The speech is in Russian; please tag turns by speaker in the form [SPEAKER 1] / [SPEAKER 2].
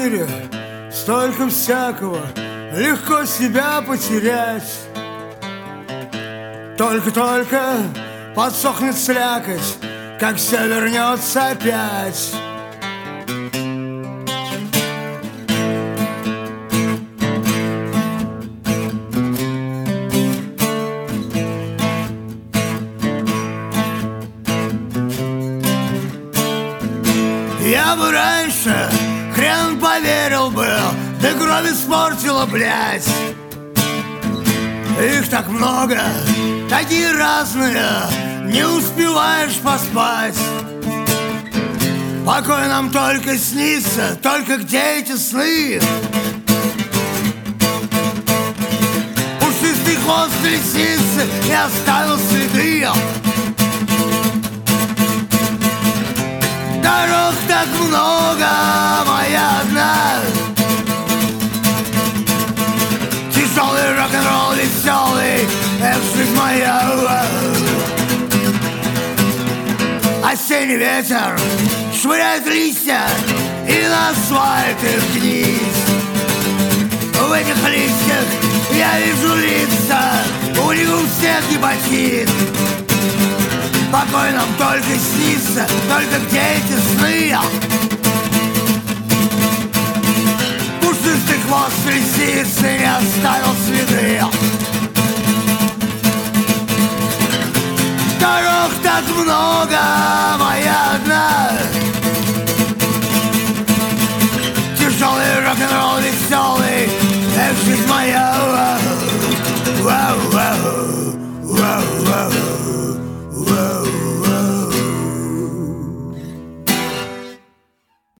[SPEAKER 1] мире столько всякого, легко себя потерять. Только-только подсохнет слякоть, как все вернется опять. Я бы раньше хрен поверил бы, да кровь испортила, блядь. Их так много, такие разные, не успеваешь поспать. Покой нам только снится, только где эти сны? Пушистый хвост лисицы не оставил следы. Дорог так много, моя одна. Тяжелый рок-н-ролл, веселый, эх, жизнь моя. Осенний ветер швыряет листья, и на асфальт их вниз. В этих листьях я вижу лица, у них у всех гепатит. Покой нам только снится, только где эти сны? Пушистый хвост лисицы не оставил следы. Дорог так много, моя одна. Тяжелый рок-н-ролл, веселый, эх, жизнь моя. Вау, вау, вау, вау, вау.